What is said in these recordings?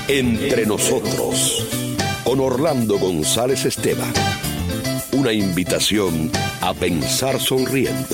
Entre nosotros, con Orlando González Esteban. Una invitación a pensar sonriendo.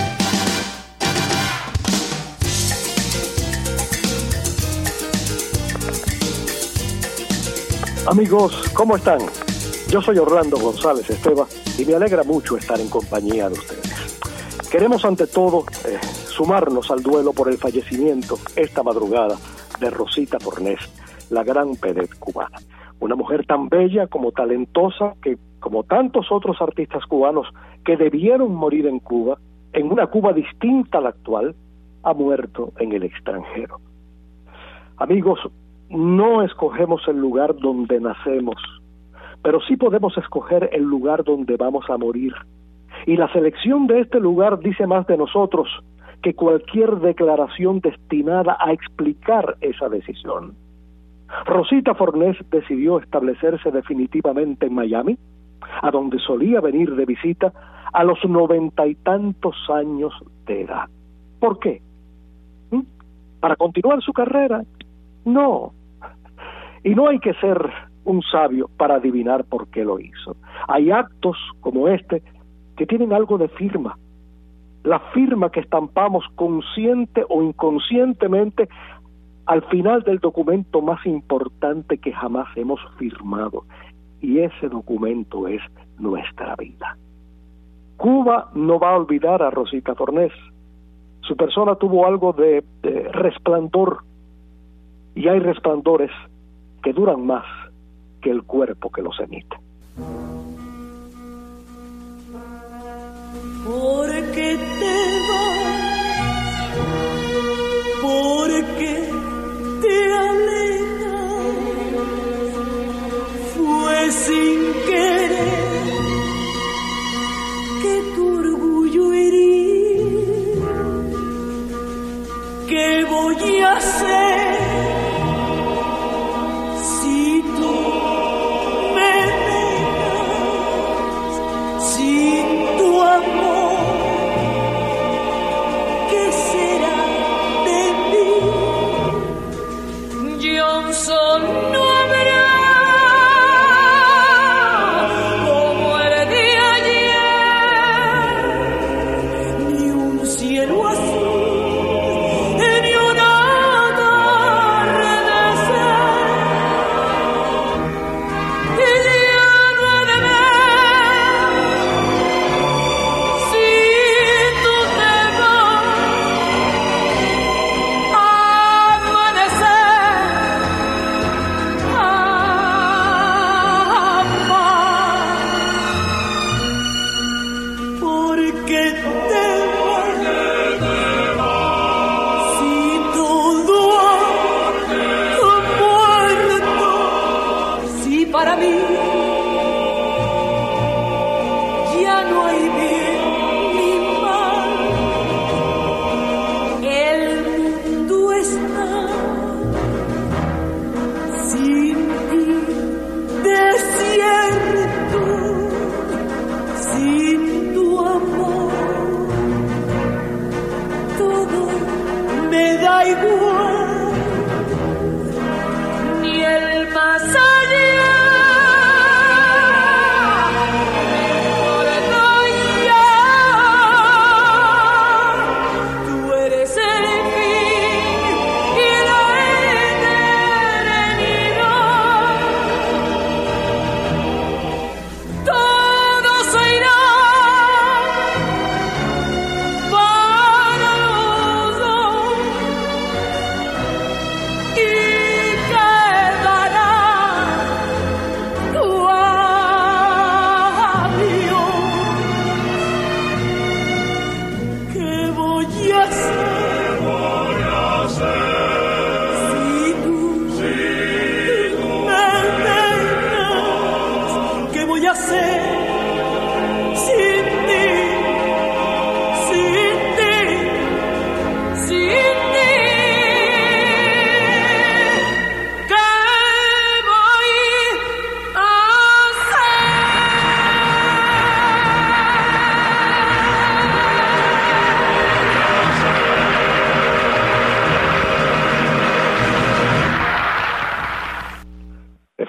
Amigos, ¿cómo están? Yo soy Orlando González Esteban y me alegra mucho estar en compañía de ustedes. Queremos ante todo sumarnos al duelo por el fallecimiento esta madrugada de Rosita Fornés, la gran vedette cubana. Una mujer tan bella como talentosa que, como tantos otros artistas cubanos que debieron morir en Cuba, en una Cuba distinta a la actual, ha muerto en el extranjero. Amigos, no escogemos el lugar donde nacemos, pero sí podemos escoger el lugar donde vamos a morir. Y la selección de este lugar dice más de nosotros que cualquier declaración destinada a explicar esa decisión. Rosita Fornés decidió establecerse definitivamente en Miami, a donde solía venir de visita a los 90 y tantos años de edad. ¿Por qué? ¿Para continuar su carrera? No. Y no hay que ser un sabio para adivinar por qué lo hizo. Hay actos como este que tienen algo de firma. La firma que estampamos consciente o inconscientemente al final del documento más importante que jamás hemos firmado. Y ese documento es nuestra vida. Cuba no va a olvidar a Rosita Fornés. Su persona tuvo algo de resplandor. Y hay resplandores que duran más que el cuerpo que los emite. ¿Por qué te vas? ¿Por qué te alejas? Fue sin querer que tu orgullo herí. ¿Qué voy a hacer? Cielo azul, ni una nada.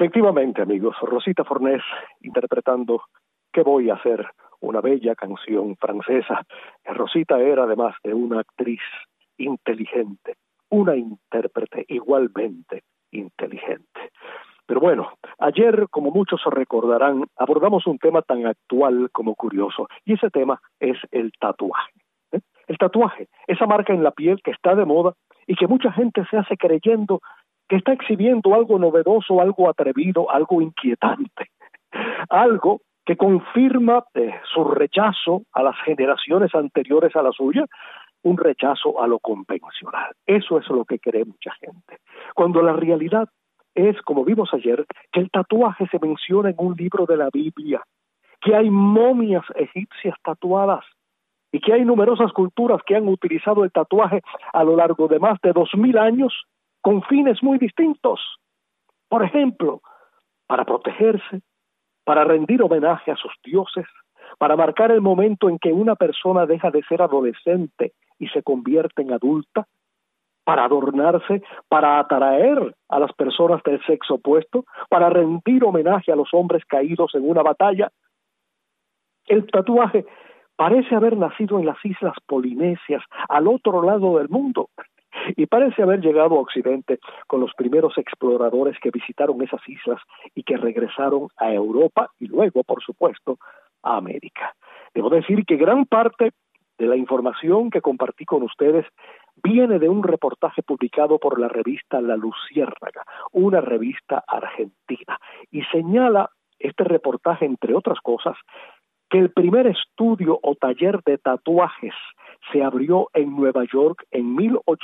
Efectivamente, amigos, Rosita Fornés interpretando ¿Qué voy a hacer?, una bella canción francesa. Rosita era, además de una actriz inteligente, una intérprete igualmente inteligente. Pero bueno, ayer, como muchos recordarán, abordamos un tema tan actual como curioso, y ese tema es el tatuaje. El tatuaje, esa marca en la piel que está de moda y que mucha gente se hace creyendo que está exhibiendo algo novedoso, algo atrevido, algo inquietante, algo que confirma su rechazo a las generaciones anteriores a la suya, un rechazo a lo convencional. Eso es lo que cree mucha gente. Cuando la realidad es, como vimos ayer, que el tatuaje se menciona en un libro de la Biblia, que hay momias egipcias tatuadas y que hay numerosas culturas que han utilizado el tatuaje a lo largo de más de 2000 años con fines muy distintos. Por ejemplo, para protegerse, para rendir homenaje a sus dioses, para marcar el momento en que una persona deja de ser adolescente y se convierte en adulta, para adornarse, para atraer a las personas del sexo opuesto, para rendir homenaje a los hombres caídos en una batalla. El tatuaje parece haber nacido en las islas polinesias, al otro lado del mundo, y parece haber llegado a Occidente con los primeros exploradores que visitaron esas islas y que regresaron a Europa y luego, por supuesto, a América. Debo decir que gran parte de la información que compartí con ustedes viene de un reportaje publicado por la revista La Luciérnaga, una revista argentina, y señala este reportaje, entre otras cosas, que el primer estudio o taller de tatuajes se abrió en Nueva York en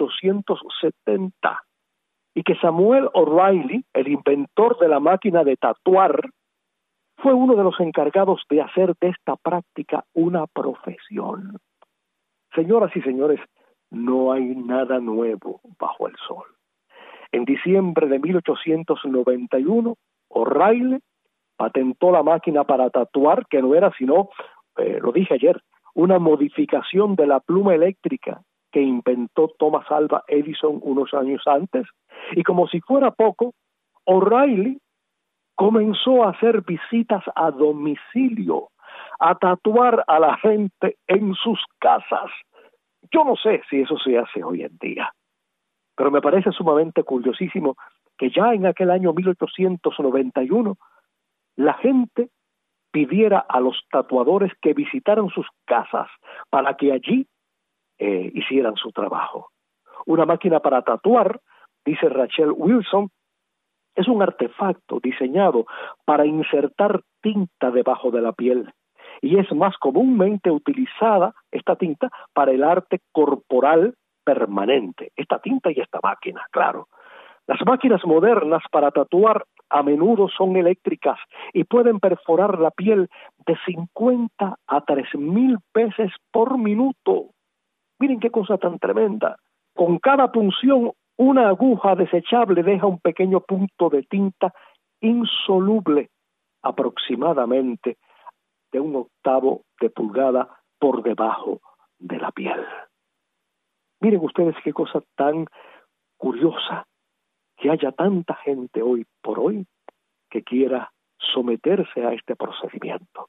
1870 y que Samuel O'Reilly, el inventor de la máquina de tatuar, fue uno de los encargados de hacer de esta práctica una profesión. Señoras y señores, no hay nada nuevo bajo el sol. En diciembre de 1891, O'Reilly patentó la máquina para tatuar, que no era sino, lo dije ayer, una modificación de la pluma eléctrica que inventó Thomas Alva Edison unos años antes, y como si fuera poco, O'Reilly comenzó a hacer visitas a domicilio, a tatuar a la gente en sus casas. Yo no sé si eso se hace hoy en día, pero me parece sumamente curiosísimo que ya en aquel año 1891 la gente pidiera a los tatuadores que visitaran sus casas para que allí hicieran su trabajo. Una máquina para tatuar, dice Rachel Wilson, es un artefacto diseñado para insertar tinta debajo de la piel y es más comúnmente utilizada esta tinta para el arte corporal permanente. Esta tinta y esta máquina, claro. Las máquinas modernas para tatuar a menudo son eléctricas y pueden perforar la piel de 50 a 3,000 veces por minuto. Miren qué cosa tan tremenda. Con cada punción, una aguja desechable deja un pequeño punto de tinta insoluble, aproximadamente de 1/8 de pulgada por debajo de la piel. Miren ustedes qué cosa tan curiosa, que haya tanta gente hoy por hoy que quiera someterse a este procedimiento.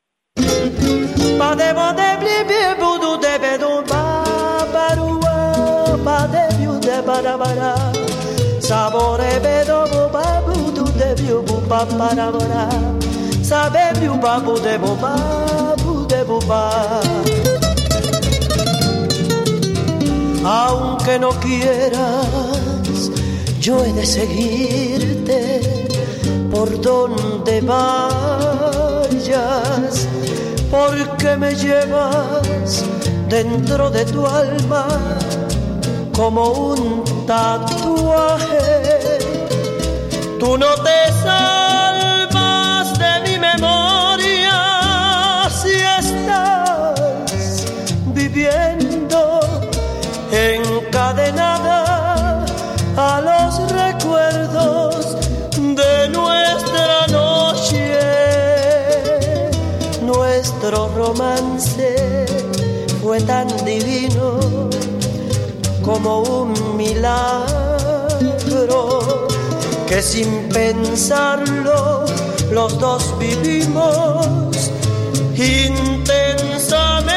Aunque no quieras, yo he de seguirte por donde vayas, porque me llevas dentro de tu alma como un tatuaje. Tú no te salvas de mi memoria si estás viviendo encadenada a los recuerdos de nuestra noche. Nuestro romance fue tan divino como un milagro que sin pensarlo los dos vivimos intensamente.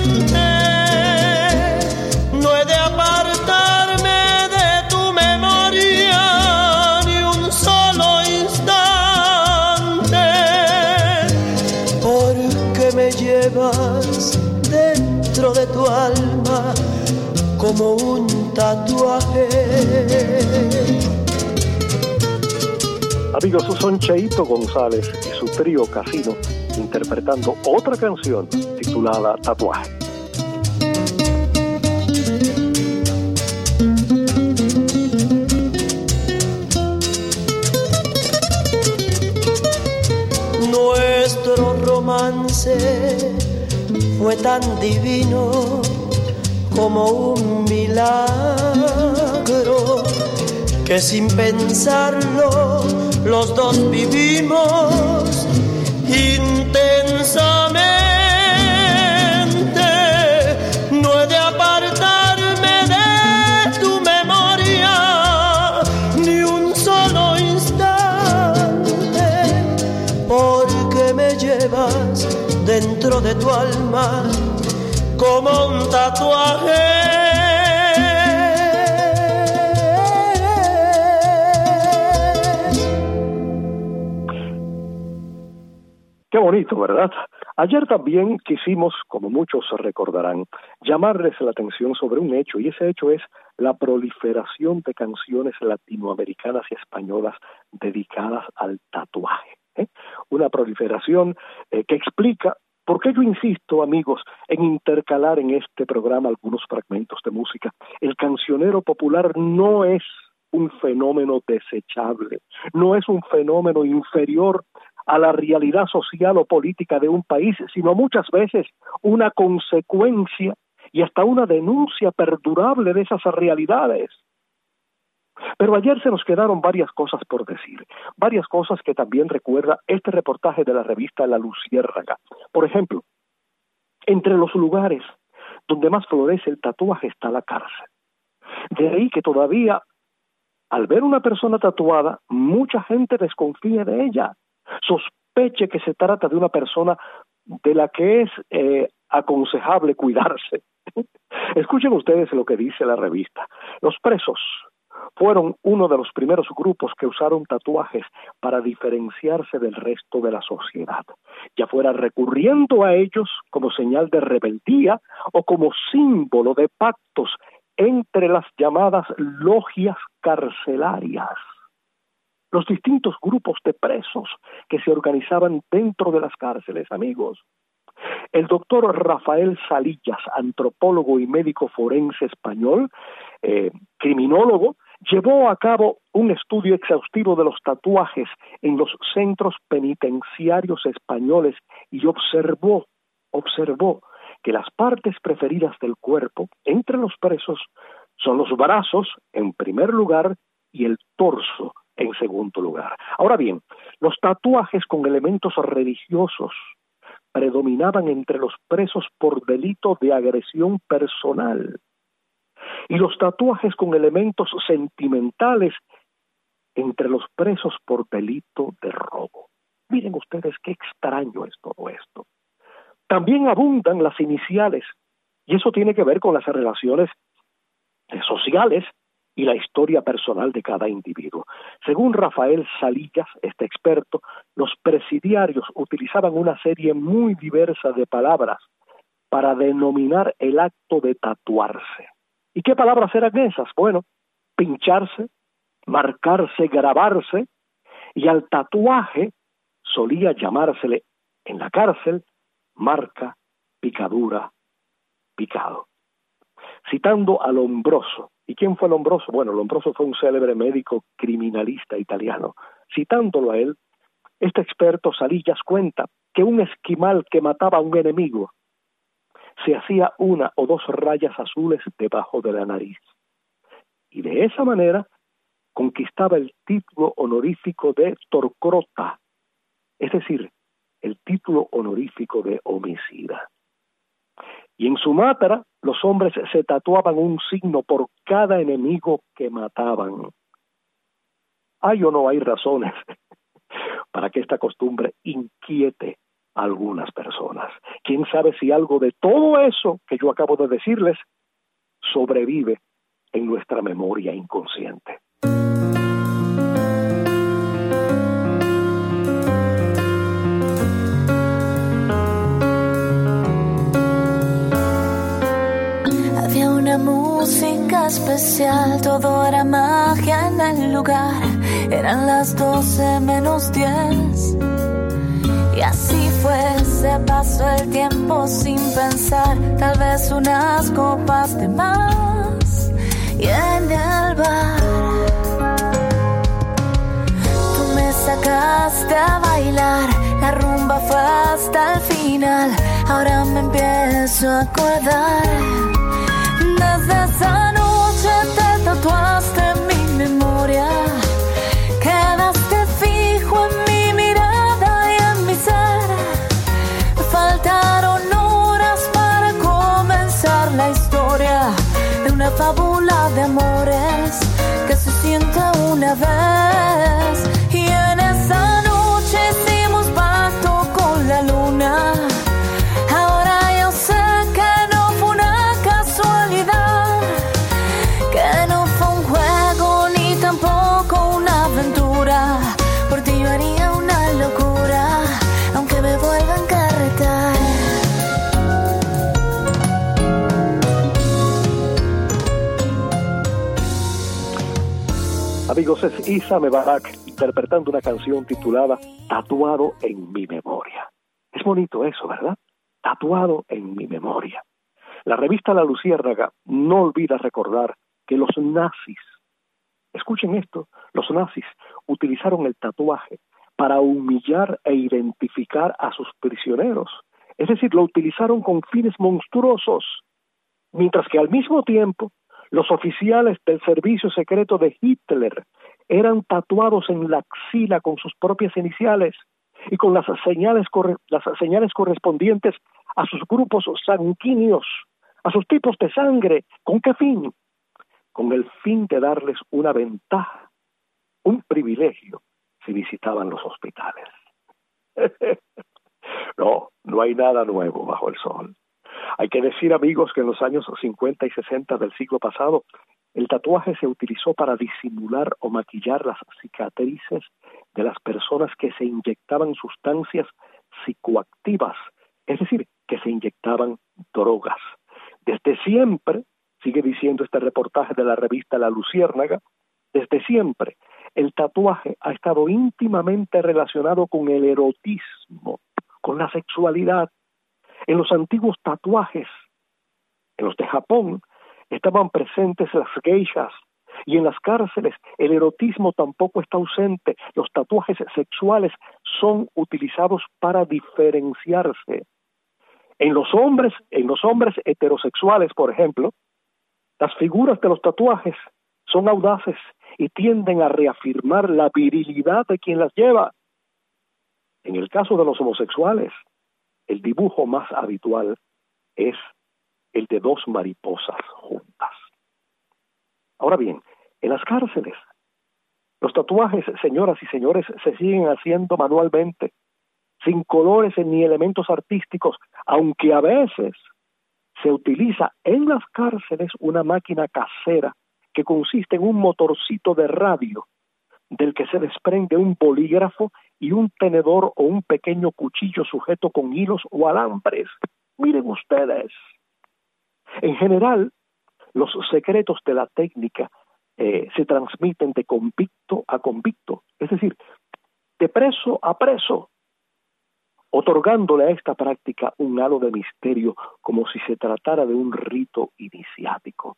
No he de apartarme de tu memoria ni un solo instante, porque me llevas dentro de tu alma como un tatuaje. Amigos, son Cheito González y su trío Casino interpretando otra canción titulada Tatuaje. Nuestro romance fue tan divino como un milagro que sin pensarlo los dos vivimos intensamente. No he de apartarme de tu memoria ni un solo instante, porque me llevas dentro de tu alma como un tatuaje. Qué bonito, ¿verdad? Ayer también quisimos, como muchos recordarán, llamarles la atención sobre un hecho, y ese hecho es la proliferación de canciones latinoamericanas y españolas dedicadas al tatuaje. Una proliferación que explica por qué yo insisto, amigos, en intercalar en este programa algunos fragmentos de música. El cancionero popular no es un fenómeno desechable, no es un fenómeno inferior a la realidad social o política de un país, sino muchas veces una consecuencia y hasta una denuncia perdurable de esas realidades. Pero ayer se nos quedaron varias cosas por decir, varias cosas que también recuerda este reportaje de la revista La Luciérnaga. Por ejemplo, entre los lugares donde más florece el tatuaje está la cárcel. De ahí que todavía, al ver una persona tatuada, mucha gente desconfía de ella, sospeche que se trata de una persona de la que es aconsejable cuidarse. Escuchen ustedes lo que dice la revista. Los presos fueron uno de los primeros grupos que usaron tatuajes para diferenciarse del resto de la sociedad, ya fuera recurriendo a ellos como señal de rebeldía o como símbolo de pactos entre las llamadas logias carcelarias. Los distintos grupos de presos que se organizaban dentro de las cárceles, amigos. El doctor Rafael Salillas, antropólogo y médico forense español, criminólogo, llevó a cabo un estudio exhaustivo de los tatuajes en los centros penitenciarios españoles y observó que las partes preferidas del cuerpo entre los presos son los brazos en primer lugar y el torso en segundo lugar. Ahora bien, los tatuajes con elementos religiosos predominaban entre los presos por delito de agresión personal y los tatuajes con elementos sentimentales entre los presos por delito de robo. Miren ustedes qué extraño es todo esto. También abundan las iniciales, y eso tiene que ver con las relaciones sociales y la historia personal de cada individuo. Según Rafael Salillas, este experto, los presidiarios utilizaban una serie muy diversa de palabras para denominar el acto de tatuarse. ¿Y qué palabras eran esas? Bueno, pincharse, marcarse, grabarse, y al tatuaje solía llamársele en la cárcel marca, picadura, picado. Citando a Lombroso. ¿Y quién fue Lombroso? Bueno, Lombroso fue un célebre médico criminalista italiano. Citándolo a él, este experto Salillas cuenta que un esquimal que mataba a un enemigo se hacía una o dos rayas azules debajo de la nariz. Y de esa manera conquistaba el título honorífico de torcrota, es decir, el título honorífico de homicida. Y en Sumatra, los hombres se tatuaban un signo por cada enemigo que mataban. ¿Hay o no hay razones para que esta costumbre inquiete a algunas personas? ¿Quién sabe si algo de todo eso que yo acabo de decirles sobrevive en nuestra memoria inconsciente? Había una música especial, todo era magia en el lugar. Eran las 12 menos 10. Y así fue, se pasó el tiempo sin pensar. Tal vez unas copas de más. Y en el bar tú me sacaste a bailar. La rumba fue hasta el final. Ahora me empiezo a acordar. Desde esa noche te tatuaste en mi memoria. Quedaste fijo en mi mirada y en mi ser. Me faltaron horas para comenzar la historia de una fábula de amores que se siente una vez. Y en esa noche hicimos pacto con la luna. Ahora yo sé que no fue una casualidad, que no fue un juego ni tampoco una aventura. Por ti yo haría una locura, aunque me vuelvan a encarretar. Amigos, es Isa Mebarak interpretando una canción titulada Tatuado en mi memoria. Es bonito eso, ¿verdad? Tatuado en mi memoria. La revista La Luciérnaga no olvida recordar que los nazis, escuchen esto, los nazis utilizaron el tatuaje para humillar e identificar a sus prisioneros. Es decir, lo utilizaron con fines monstruosos, mientras que al mismo tiempo los oficiales del servicio secreto de Hitler eran tatuados en la axila con sus propias iniciales y con las señales correspondientes a sus grupos sanguíneos, a sus tipos de sangre. ¿Con qué fin? Con el fin de darles una ventaja, un privilegio, si visitaban los hospitales. No hay nada nuevo bajo el sol. Hay que decir, amigos, que en los años 50 y 60 del siglo pasado, el tatuaje se utilizó para disimular o maquillar las cicatrices de las personas que se inyectaban sustancias psicoactivas, es decir, que se inyectaban drogas. Desde siempre, sigue diciendo este reportaje de la revista La Luciérnaga, desde siempre el tatuaje ha estado íntimamente relacionado con el erotismo, con la sexualidad. En los antiguos tatuajes, en los de Japón, estaban presentes las geishas, y en las cárceles el erotismo tampoco está ausente. Los tatuajes sexuales son utilizados para diferenciarse. En los hombres heterosexuales, por ejemplo, las figuras de los tatuajes son audaces y tienden a reafirmar la virilidad de quien las lleva. En el caso de los homosexuales, el dibujo más habitual es el de dos mariposas juntas. Ahora bien, en las cárceles, los tatuajes, señoras y señores, se siguen haciendo manualmente, sin colores ni elementos artísticos, aunque a veces se utiliza en las cárceles una máquina casera que consiste en un motorcito de radio del que se desprende un bolígrafo y un tenedor o un pequeño cuchillo sujeto con hilos o alambres. Miren ustedes. En general, los secretos de la técnica se transmiten de convicto a convicto, es decir, de preso a preso, otorgándole a esta práctica un halo de misterio como si se tratara de un rito iniciático.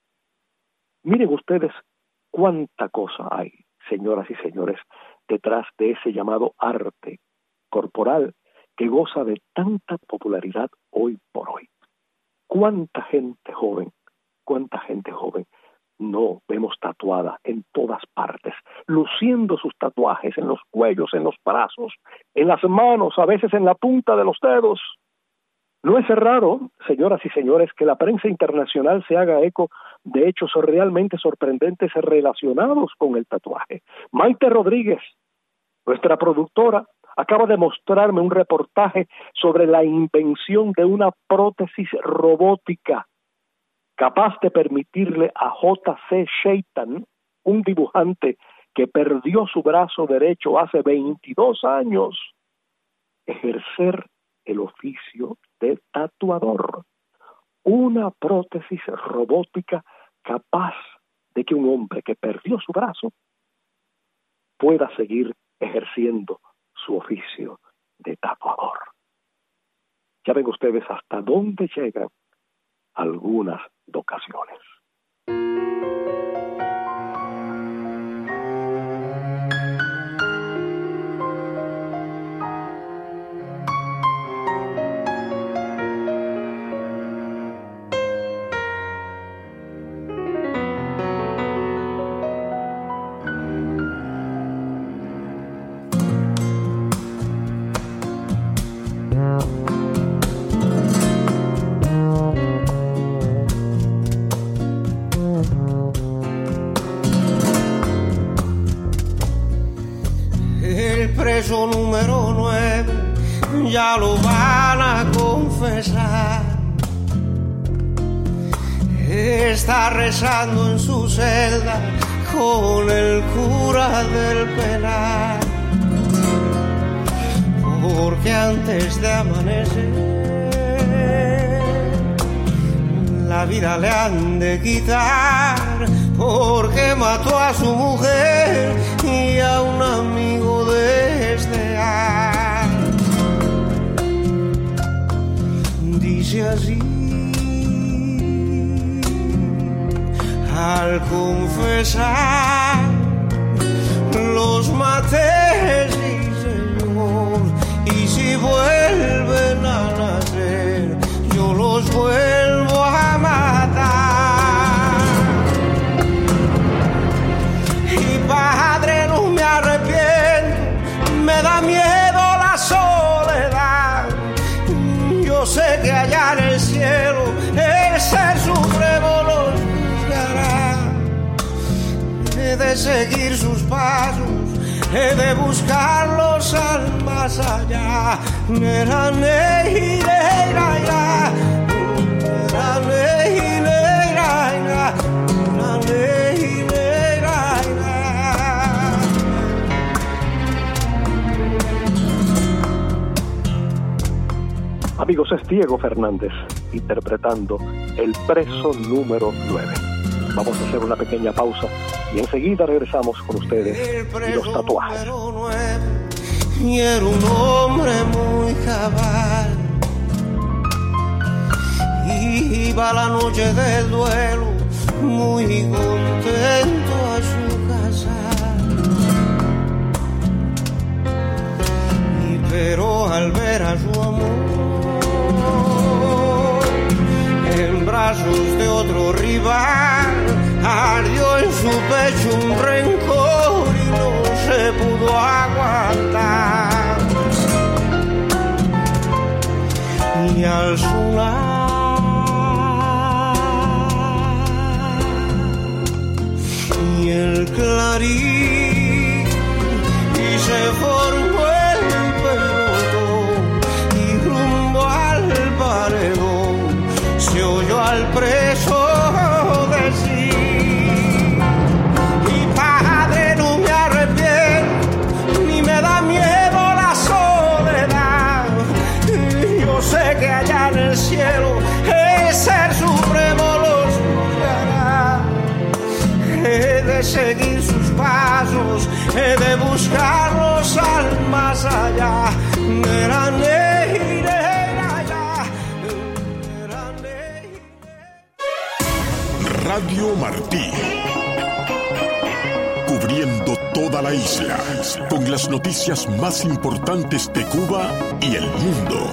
Miren ustedes cuánta cosa hay, señoras y señores, detrás de ese llamado arte corporal que goza de tanta popularidad hoy por hoy. Cuánta gente joven no vemos tatuada en todas partes, luciendo sus tatuajes en los cuellos, en los brazos, en las manos, a veces en la punta de los dedos. No es raro, señoras y señores, que la prensa internacional se haga eco de hechos realmente sorprendentes relacionados con el tatuaje. Maite Rodríguez, nuestra productora, acaba de mostrarme un reportaje sobre la invención de una prótesis robótica capaz de permitirle a J.C. Shaitan, un dibujante que perdió su brazo derecho hace 22 años, ejercer el oficio de tatuador. Una prótesis robótica capaz de que un hombre que perdió su brazo pueda seguir ejerciendo su oficio de tatuador. Ya ven ustedes hasta dónde llegan algunas ocasiones. Preso número 9, ya lo van a confesar. Está rezando en su celda con el cura del penal, porque antes de amanecer la vida le han de quitar, porque mató a su mujer y a un amigo desleal. Dice así: al confesar los maté, sí señor, y si vuelven a nacer yo los vuelvo a matar. Y padre, no me arrepiento, me da miedo la soledad. Yo sé que allá en el cielo el Ser Supremo los juzgará. He de seguir sus pasos, he de buscarlos al más allá. Amigos, es Diego Fernández interpretando El Preso número 9. Vamos a hacer una pequeña pausa y enseguida regresamos con ustedes y los tatuajes. Y era un hombre muy cabal, iba la noche del duelo muy contento a su casa. Pero al ver a su amor en brazos de otro rival, ardió en su pecho un rencor y no se pudo aguantar. Y al sonar y el clarín y se formó el pelotón y rumbo al paredón se oyó al preso decir: que allá en el cielo el Ser Supremo los juzgará. He de seguir sus pasos, he de buscarlos al más allá. Radio Martí, cubriendo toda la isla con las noticias más importantes de Cuba y el mundo.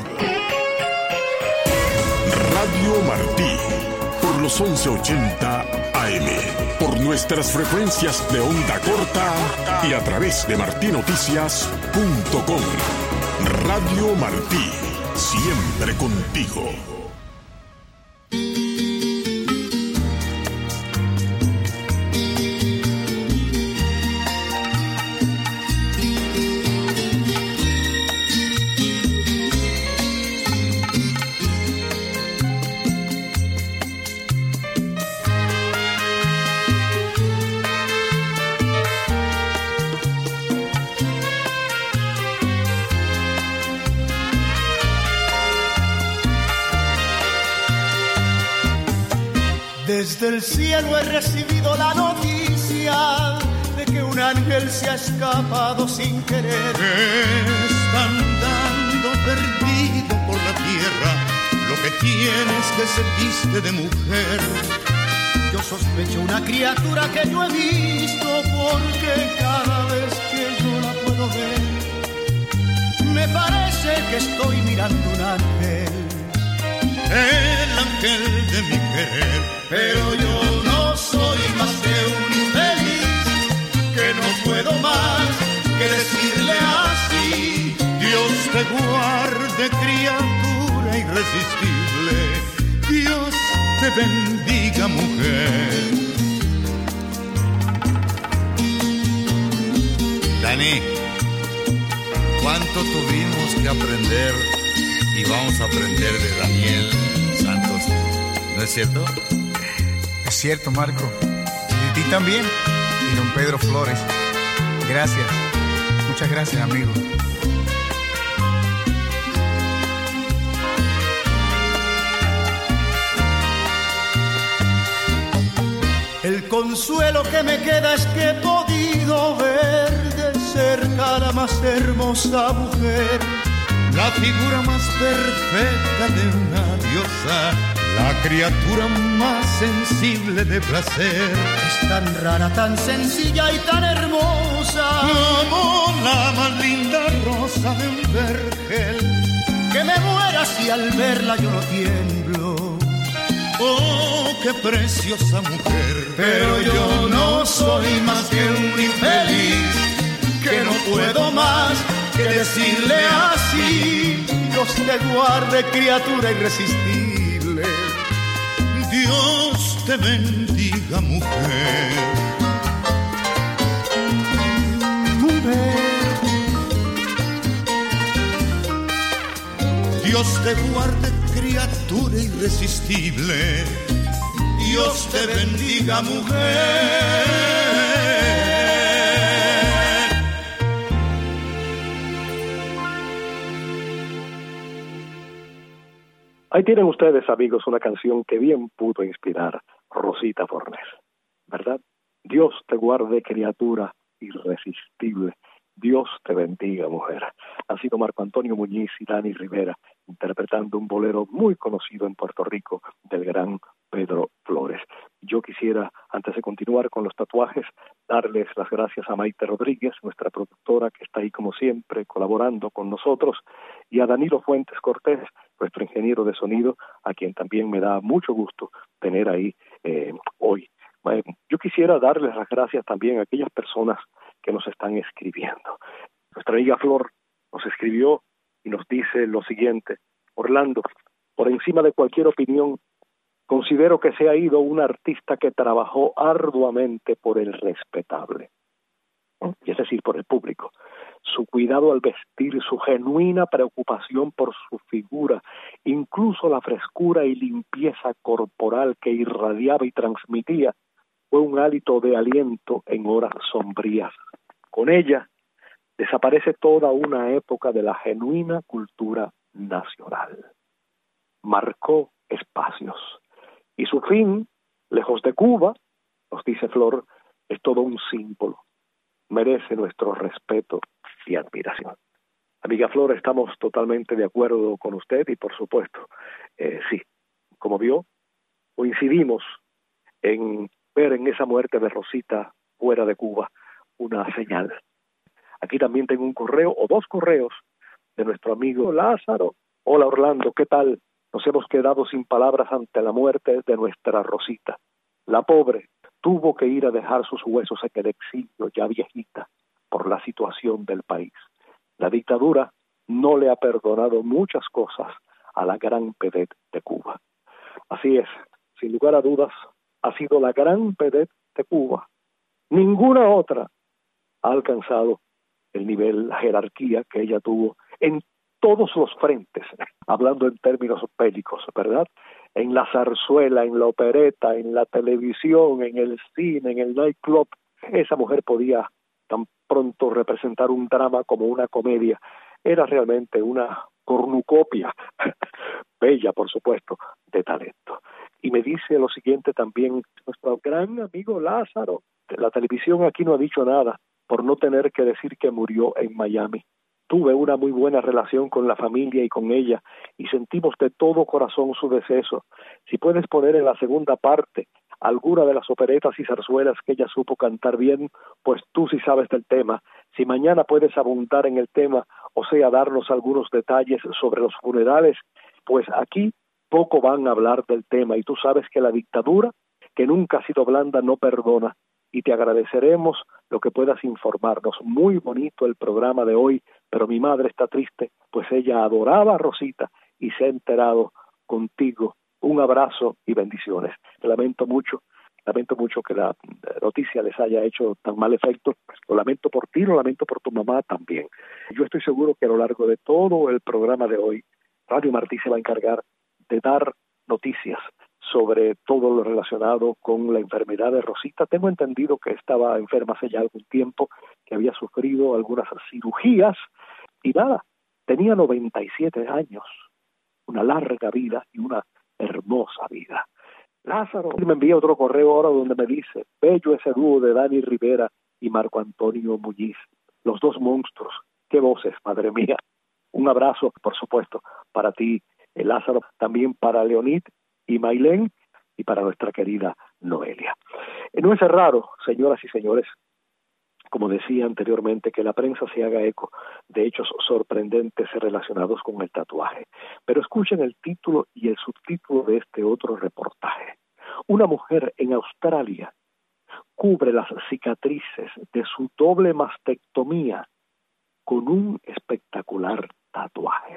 Radio Martí, por los 1180 AM, por nuestras frecuencias de onda corta y a través de martinoticias.com. Radio Martí, siempre contigo. Desde el cielo he recibido la noticia de que un ángel se ha escapado sin querer. Está andando perdido por la tierra, lo que tiene es que se viste de mujer. Yo sospecho una criatura que yo he visto, porque cada vez que yo la puedo ver, me parece que estoy mirando un ángel. El ángel de mi querer, pero yo no soy más que un infeliz, que no puedo más que decirle así. Dios te guarde, criatura irresistible, Dios te bendiga, mujer. Dani, ¿cuánto tuvimos que aprender y vamos a aprender de Daniel Santos? ¿No es cierto? Es cierto, Marco. Y de ti también, y don Pedro Flores. Gracias. Muchas gracias, amigo. El consuelo que me queda es que he podido ver de cerca a la más hermosa mujer, la figura más perfecta de una diosa, la criatura más sensible de placer. Es tan rara, tan sencilla y tan hermosa, como la más linda rosa de un vergel, que me muera si al verla yo no tiemblo. Oh, qué preciosa mujer. Pero yo no soy más que un infeliz, que no puedo más que decirle así. Dios te guarde, criatura irresistible, Dios te bendiga, mujer. Dios te guarde, criatura irresistible, Dios te bendiga, mujer. Ahí tienen ustedes, amigos, una canción que bien pudo inspirar Rosita Fornés, ¿verdad? Dios te guarde, criatura irresistible, Dios te bendiga, mujer. Ha sido Marco Antonio Muñiz y Dani Rivera interpretando un bolero muy conocido en Puerto Rico del gran Pedro Flores. Yo quisiera, antes de continuar con los tatuajes, darles las gracias a Maite Rodríguez, nuestra productora, que está ahí como siempre colaborando con nosotros, y a Danilo Fuentes Cortés, nuestro ingeniero de sonido, a quien también me da mucho gusto tener ahí hoy. Yo quisiera darles las gracias también a aquellas personas que nos están escribiendo. Nuestra amiga Flor nos escribió y nos dice lo siguiente: Orlando, por encima de cualquier opinión, considero que se ha ido un artista que trabajó arduamente por el respetable, y es decir, por el público. Su cuidado al vestir, su genuina preocupación por su figura, incluso la frescura y limpieza corporal que irradiaba y transmitía, fue un hálito de aliento en horas sombrías. Con ella desaparece toda una época de la genuina cultura nacional. Marcó espacios. Y su fin, lejos de Cuba, nos dice Flor, es todo un símbolo. Merece nuestro respeto y admiración. Amiga Flor, estamos totalmente de acuerdo con usted y por supuesto, sí, como vio, coincidimos en ver en esa muerte de Rosita fuera de Cuba una señal. Aquí también tengo un correo o dos correos de nuestro amigo Lázaro. Hola Orlando, ¿qué tal? Nos hemos quedado sin palabras ante la muerte de nuestra Rosita. La pobre tuvo que ir a dejar sus huesos en el exilio, ya viejita, por la situación del país. La dictadura no le ha perdonado muchas cosas a la gran vedette de Cuba. Así es, sin lugar a dudas, ha sido la gran vedette de Cuba. Ninguna otra ha alcanzado el nivel, la jerarquía que ella tuvo en todos los frentes, hablando en términos bélicos, ¿verdad? En la zarzuela, en la opereta, en la televisión, en el cine, en el nightclub. Esa mujer podía tan pronto representar un drama como una comedia. Era realmente una cornucopia, bella, por supuesto, de talento. Y me dice lo siguiente también nuestro gran amigo Lázaro. La televisión aquí no ha dicho nada por no tener que decir que murió en Miami. Tuve una muy buena relación con la familia y con ella, y sentimos de todo corazón su deceso. Si puedes poner en la segunda parte alguna de las operetas y zarzuelas que ella supo cantar bien, pues tú sí sabes del tema. Si mañana puedes abundar en el tema, o sea, darnos algunos detalles sobre los funerales, pues aquí poco van a hablar del tema, y tú sabes que la dictadura, que nunca ha sido blanda, no perdona, y te agradeceremos lo que puedas informarnos. Muy bonito el programa de hoy, pero mi madre está triste, pues ella adoraba a Rosita y se ha enterado contigo. Un abrazo y bendiciones. Lamento mucho que la noticia les haya hecho tan mal efecto. Lo lamento por ti, lo lamento por tu mamá también. Yo estoy seguro que a lo largo de todo el programa de hoy, Radio Martí se va a encargar de dar noticias sobre todo lo relacionado con la enfermedad de Rosita. Tengo entendido que estaba enferma hace ya algún tiempo, que había sufrido algunas cirugías, y nada, tenía 97 años, una larga vida y una hermosa vida. Lázaro me envía otro correo ahora donde me dice: bello ese dúo de Dani Rivera y Marco Antonio Muñiz, los dos monstruos, qué voces, madre mía. Un abrazo, por supuesto, para ti, Lázaro, también para Leonid y Mailén, y para nuestra querida Noelia. No es raro, señoras y señores, como decía anteriormente, que la prensa se haga eco de hechos sorprendentes relacionados con el tatuaje. Pero escuchen el título y el subtítulo de este otro reportaje. Una mujer en Australia cubre las cicatrices de su doble mastectomía con un espectacular tatuaje.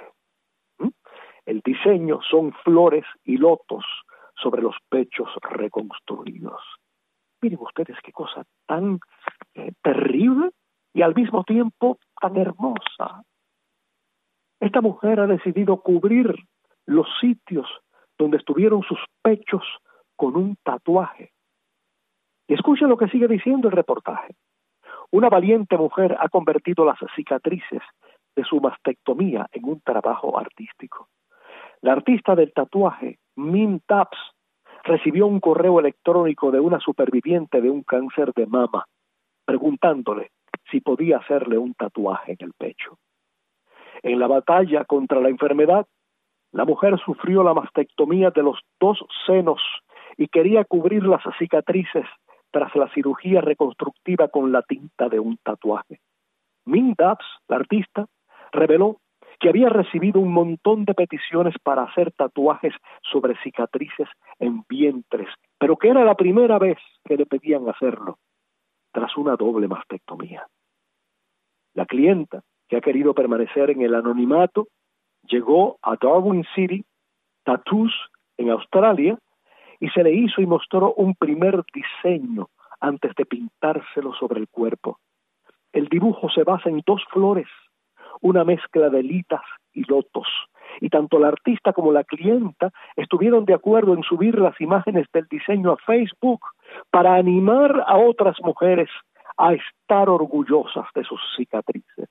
El diseño son flores y lotos sobre los pechos reconstruidos. Miren ustedes qué cosa tan terrible y al mismo tiempo tan hermosa. Esta mujer ha decidido cubrir los sitios donde estuvieron sus pechos con un tatuaje. Y escuchen lo que sigue diciendo el reportaje. Una valiente mujer ha convertido las cicatrices de su mastectomía en un trabajo artístico. La artista del tatuaje, Min Taps, recibió un correo electrónico de una superviviente de un cáncer de mama, preguntándole si podía hacerle un tatuaje en el pecho. En la batalla contra la enfermedad, la mujer sufrió la mastectomía de los 2 senos y quería cubrir las cicatrices tras la cirugía reconstructiva con la tinta de un tatuaje. Min Taps, la artista, reveló que había recibido un montón de peticiones para hacer tatuajes sobre cicatrices en vientres, pero que era la primera vez que le pedían hacerlo, tras una doble mastectomía. La clienta, que ha querido permanecer en el anonimato, llegó a Darwin City Tattoos en Australia y se le hizo y mostró un primer diseño antes de pintárselo sobre el cuerpo. El dibujo se basa en 2 flores, una mezcla de litas y lotos, y tanto la artista como la clienta estuvieron de acuerdo en subir las imágenes del diseño a Facebook para animar a otras mujeres a estar orgullosas de sus cicatrices.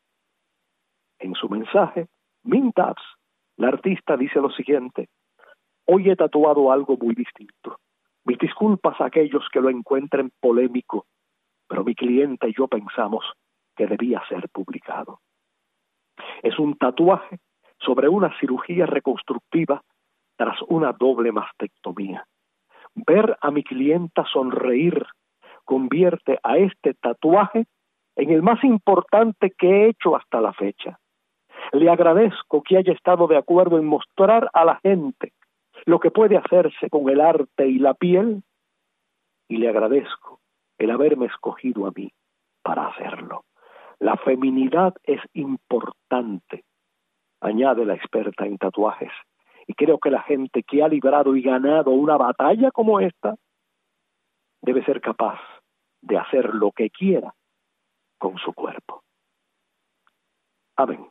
En su mensaje, Min Taps, la artista, dice lo siguiente: hoy he tatuado algo muy distinto. Mis disculpas a aquellos que lo encuentren polémico, pero mi clienta y yo pensamos que debía ser publicado. Es un tatuaje sobre una cirugía reconstructiva tras una doble mastectomía. Ver a mi clienta sonreír convierte a este tatuaje en el más importante que he hecho hasta la fecha. Le agradezco que haya estado de acuerdo en mostrar a la gente lo que puede hacerse con el arte y la piel, y le agradezco el haberme escogido a mí para hacerlo. La feminidad es importante añade la experta en tatuajes. Y creo que la gente que ha librado y ganado una batalla como esta debe ser capaz de hacer lo que quiera con su cuerpo. Amén.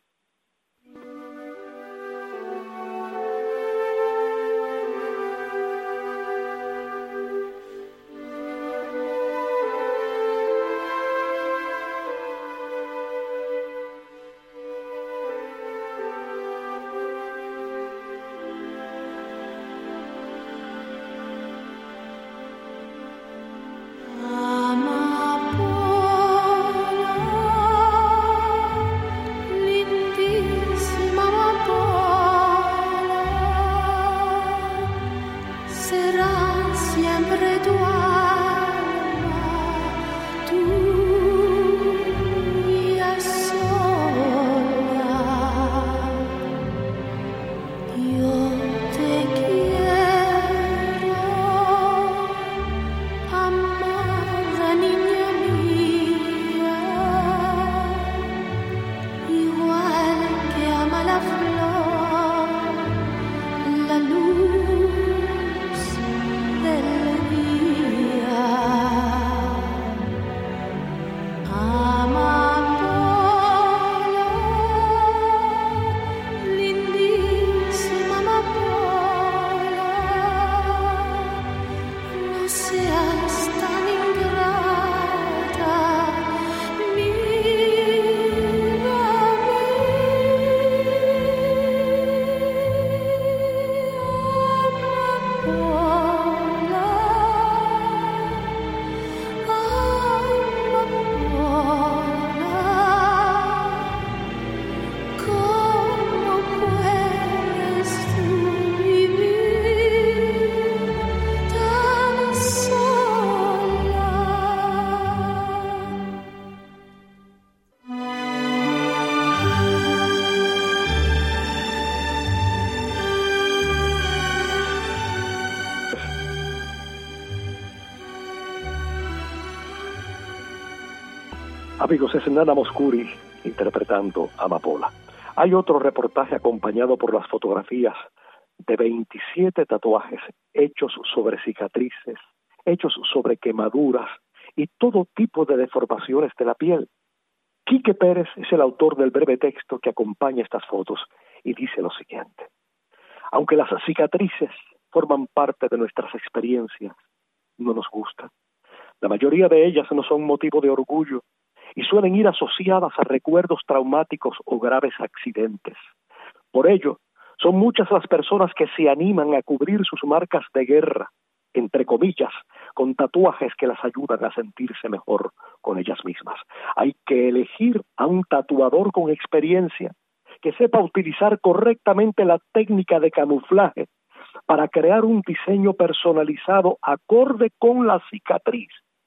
Amigos, es Nana Mouskouri interpretando Amapola. Hay otro reportaje acompañado por las fotografías de 27 tatuajes hechos sobre cicatrices, hechos sobre quemaduras y todo tipo de deformaciones de la piel. Quique Pérez es el autor del breve texto que acompaña estas fotos y dice lo siguiente: aunque las cicatrices forman parte de nuestras experiencias, no nos gustan. La mayoría de ellas no son motivo de orgullo y suelen ir asociadas a recuerdos traumáticos o graves accidentes. Por ello, son muchas las personas que se animan a cubrir sus marcas de guerra, entre comillas, con tatuajes que las ayudan a sentirse mejor con ellas mismas. Hay que elegir a un tatuador con experiencia, que sepa utilizar correctamente la técnica de camuflaje para crear un diseño personalizado acorde con la cicatriz.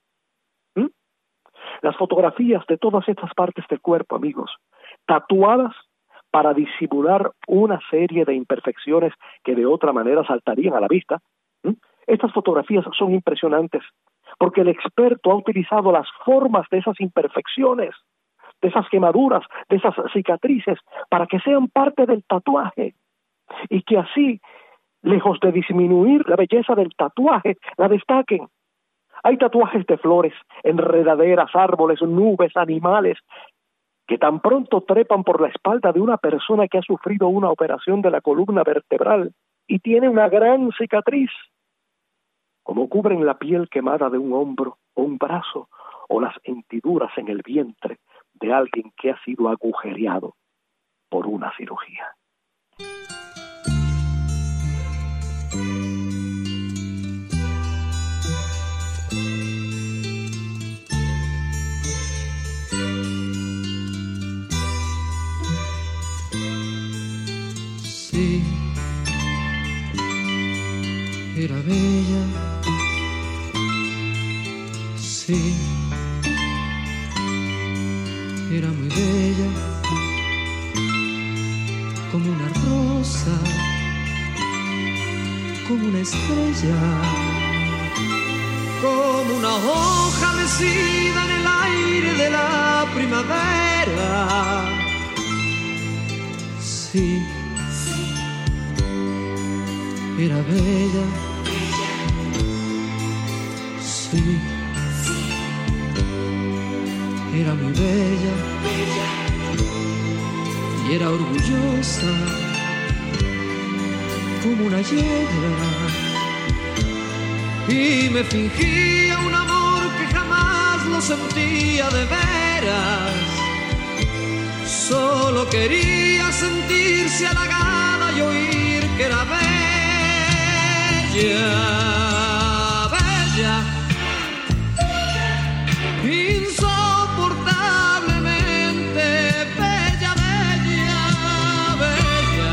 Las fotografías de todas estas partes del cuerpo, amigos, tatuadas para disimular una serie de imperfecciones que de otra manera saltarían a la vista. Estas fotografías son impresionantes porque el experto ha utilizado las formas de esas imperfecciones, de esas quemaduras, de esas cicatrices, para que sean parte del tatuaje y que así, lejos de disminuir la belleza del tatuaje, la destaquen. Hay tatuajes de flores, enredaderas, árboles, nubes, animales, que tan pronto trepan por la espalda de una persona que ha sufrido una operación de la columna vertebral y tiene una gran cicatriz, como cubren la piel quemada de un hombro o un brazo, o las hendiduras en el vientre de alguien que ha sido agujereado por una cirugía. Sí, era bella, sí, era muy bella, como una rosa, como una estrella, como una hoja mecida en el aire de la primavera. Sí, era bella. Sí, era muy bella. Y era orgullosa como una yegua. Y me fingía un amor que jamás lo sentía de veras. Solo quería sentirse halagada y oír que era bella, bella, insoportablemente bella, bella, bella,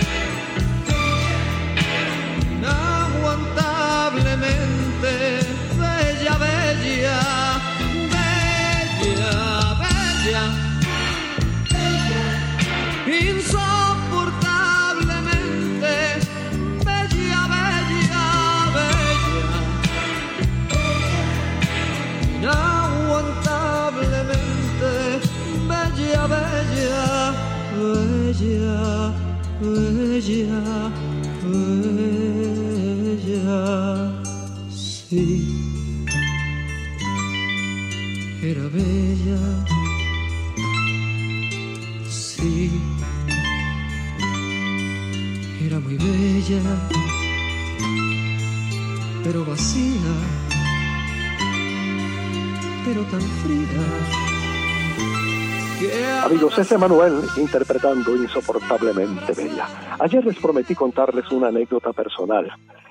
inaguantablemente bella, bella, bella, bella. Insoportablemente bella, bella, bella, inaguantablemente bella, bella, bella, bella, bella. Sí, era bella. Sí, era muy bella, pero vacía, pero tan fría. Amigos, es Emanuel interpretando Insoportablemente Bella. Ayer les prometí contarles una anécdota personal.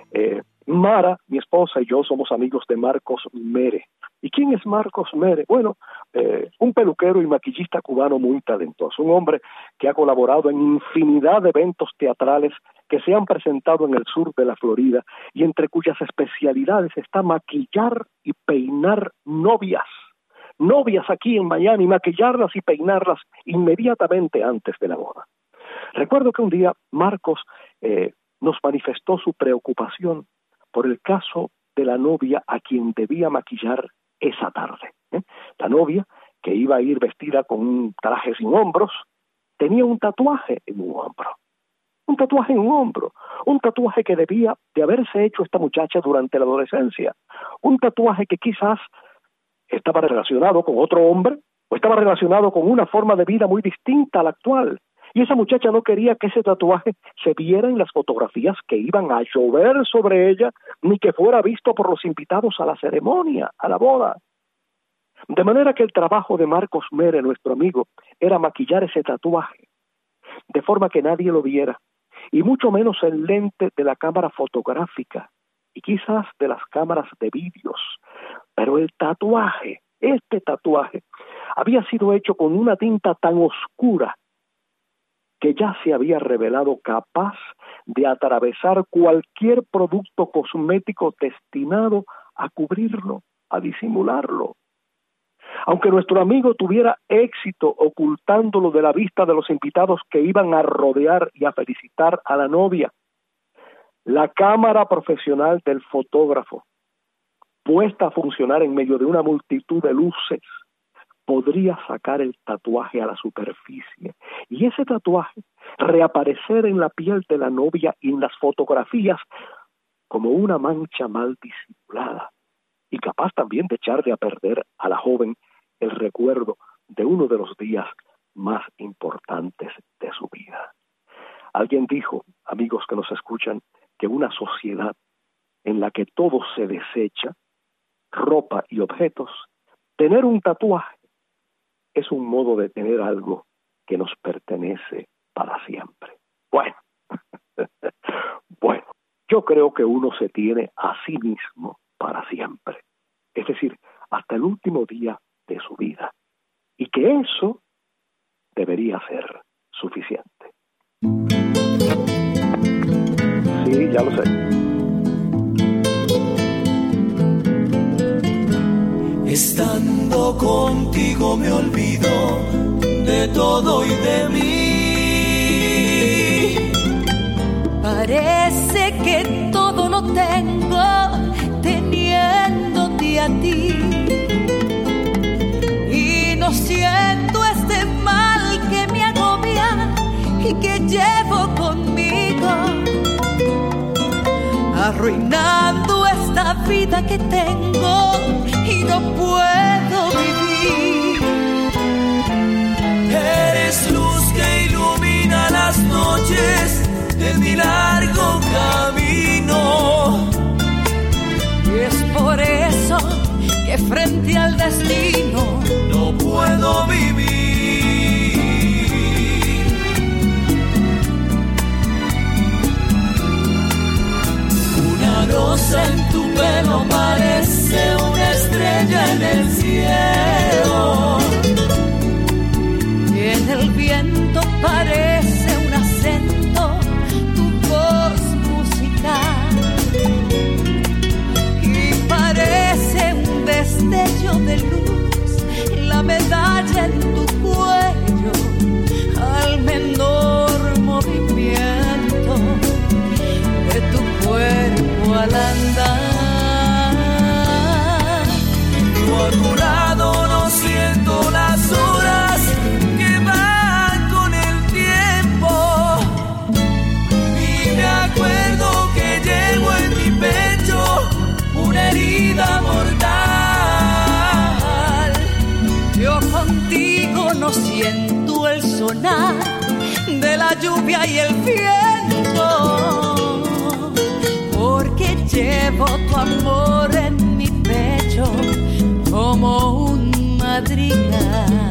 Mara, mi esposa, y yo somos amigos de Marcos Mere. ¿Y quién es Marcos Mere? Bueno, un peluquero y maquillista cubano muy talentoso, un hombre que ha colaborado en infinidad de eventos teatrales que se han presentado en el sur de la Florida y entre cuyas especialidades está maquillar y peinar novias aquí en Miami, maquillarlas y peinarlas inmediatamente antes de la boda. Recuerdo que un día Marcos nos manifestó su preocupación por el caso de la novia a quien debía maquillar esa tarde. La novia, que iba a ir vestida con un traje sin hombros, tenía un tatuaje en un hombro. Un tatuaje en un hombro. Un tatuaje que debía de haberse hecho esta muchacha durante la adolescencia. Un tatuaje que quizás estaba relacionado con otro hombre o estaba relacionado con una forma de vida muy distinta a la actual. Y esa muchacha no quería que ese tatuaje se viera en las fotografías que iban a llover sobre ella, ni que fuera visto por los invitados a la ceremonia, a la boda. De manera que el trabajo de Marcos Mere, nuestro amigo, era maquillar ese tatuaje, de forma que nadie lo viera, y mucho menos el lente de la cámara fotográfica, y quizás de las cámaras de vídeos. Pero el tatuaje, este tatuaje, había sido hecho con una tinta tan oscura que ya se había revelado capaz de atravesar cualquier producto cosmético destinado a cubrirlo, a disimularlo. Aunque nuestro amigo tuviera éxito ocultándolo de la vista de los invitados que iban a rodear y a felicitar a la novia, la cámara profesional del fotógrafo, puesta a funcionar en medio de una multitud de luces, podría sacar el tatuaje a la superficie y ese tatuaje reaparecer en la piel de la novia y en las fotografías como una mancha mal disimulada y capaz también de echarle a perder a la joven el recuerdo de uno de los días más importantes de su vida. Alguien dijo, amigos que nos escuchan, que una sociedad en la que todo se desecha, ropa y objetos, tener un tatuaje es un modo de tener algo que nos pertenece para siempre. Bueno, yo creo que uno se tiene a sí mismo para siempre, es decir, hasta el último día de su vida, y que eso debería ser suficiente. Sí, ya lo sé. Estando contigo me olvido de todo y de mí. Parece que todo lo tengo teniéndote a ti. Y no siento este mal que me agobia y que lleva arruinando esta vida que tengo y no puedo vivir. Eres luz que ilumina las noches de mi largo camino. Y es por eso que frente al destino no puedo vivir. Una rosa en tu pelo parece una estrella en el cielo. Y en el viento parece un acento tu voz musical. Y parece un destello de luz la medalla en tu cuello al menor movimiento de tu cuerpo al andar. Yo a tu lado no siento las horas que van con el tiempo, y me acuerdo que llevo en mi pecho una herida mortal. Yo contigo no siento el sonar de la lluvia y el viento, porque llevo tu amor en mi pecho como un madrigal.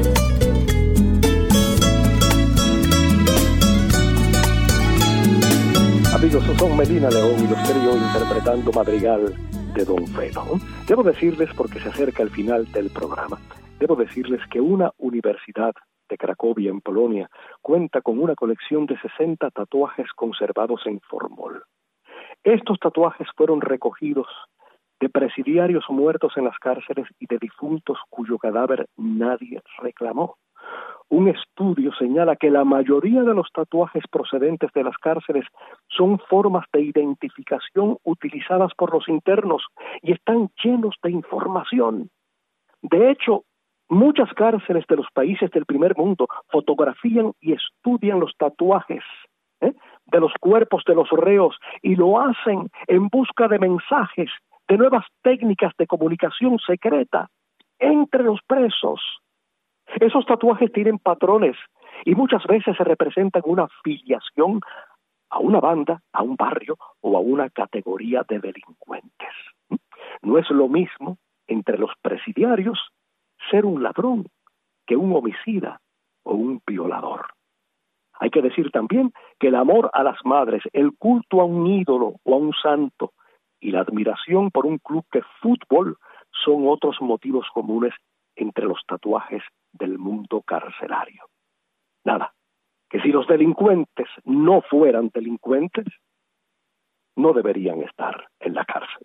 Amigos, son Melina León y los trío interpretando Madrigal de Don Felo. Debo decirles, porque se acerca el final del programa, debo decirles que una universidad de Cracovia, en Polonia, cuenta con una colección de 60 tatuajes conservados en formol. Estos tatuajes fueron recogidos de presidiarios muertos en las cárceles y de difuntos cuyo cadáver nadie reclamó. Un estudio señala que la mayoría de los tatuajes procedentes de las cárceles son formas de identificación utilizadas por los internos y están llenos de información. De hecho, muchas cárceles de los países del primer mundo fotografían y estudian los tatuajes de los cuerpos de los reos y lo hacen en busca de mensajes, de nuevas técnicas de comunicación secreta entre los presos. Esos tatuajes tienen patrones y muchas veces se representan una afiliación a una banda, a un barrio o a una categoría de delincuentes. No es lo mismo entre los presidiarios ser un ladrón que un homicida o un violador. Hay que decir también que el amor a las madres, el culto a un ídolo o a un santo y la admiración por un club de fútbol son otros motivos comunes entre los tatuajes del mundo carcelario. Nada, que si los delincuentes no fueran delincuentes, no deberían estar en la cárcel.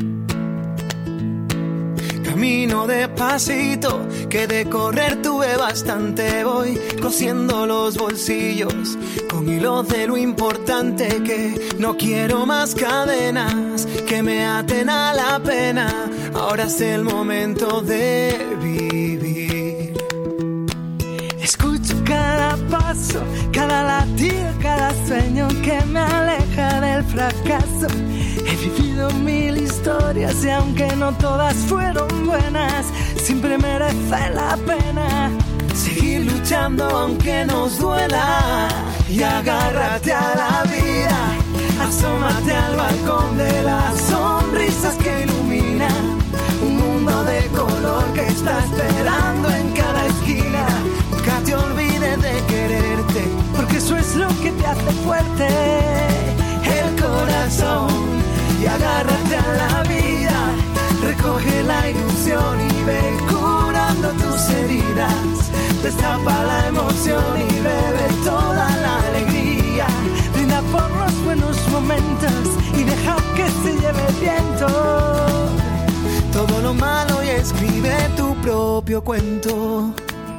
Camino despacito, que de correr tuve bastante. Voy cosiendo los bolsillos con hilos de lo importante, que no quiero más cadenas que me aten a la pena. Ahora es el momento de vivir. Escucho cada paso, cada latido, cada sueño que me aleja del fracaso. He vivido 1000 historias y aunque no todas fueron buenas, siempre merece la pena seguir luchando aunque nos duela. Y agárrate a la vida, asómate al balcón de las sonrisas que iluminan un mundo de color que está esperando en cada esquina. Nunca te olvides de quererte, porque eso es lo que te hace fuerte. El corazón. Y agárrate a la vida, recoge la ilusión y ve curando tus heridas. Destapa la emoción y bebe toda la alegría. Brinda por los buenos momentos y deja que se lleve el viento. Todo lo malo y escribe tu propio cuento.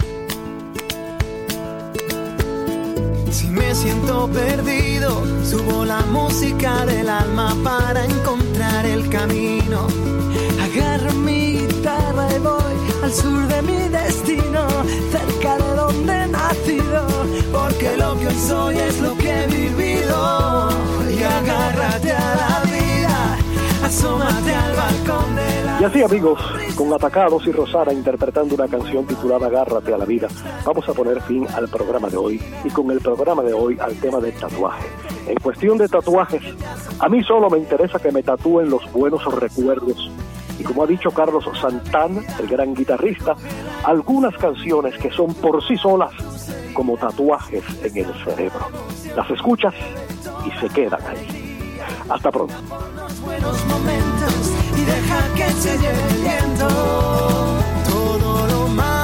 Si me siento perdido, subo la música del alma para encontrar el camino. Agarro mi guitarra y voy al sur de mi destino, cerca de donde he nacido, porque lo que hoy soy es lo que he vivido. Y agárrate a la vida, asómate al balcón de la... Y así, amigos, con Atacados y Rosana interpretando una canción titulada Agárrate a la vida, vamos a poner fin al programa de hoy, y con el programa de hoy al tema del tatuaje. En cuestión de tatuajes, a mí solo me interesa que me tatúen los buenos recuerdos. Y como ha dicho Carlos Santana, el gran guitarrista, algunas canciones que son por sí solas como tatuajes en el cerebro. Las escuchas y se quedan ahí. Hasta pronto. Buenos momentos y deja que se lleve el viento todo lo malo.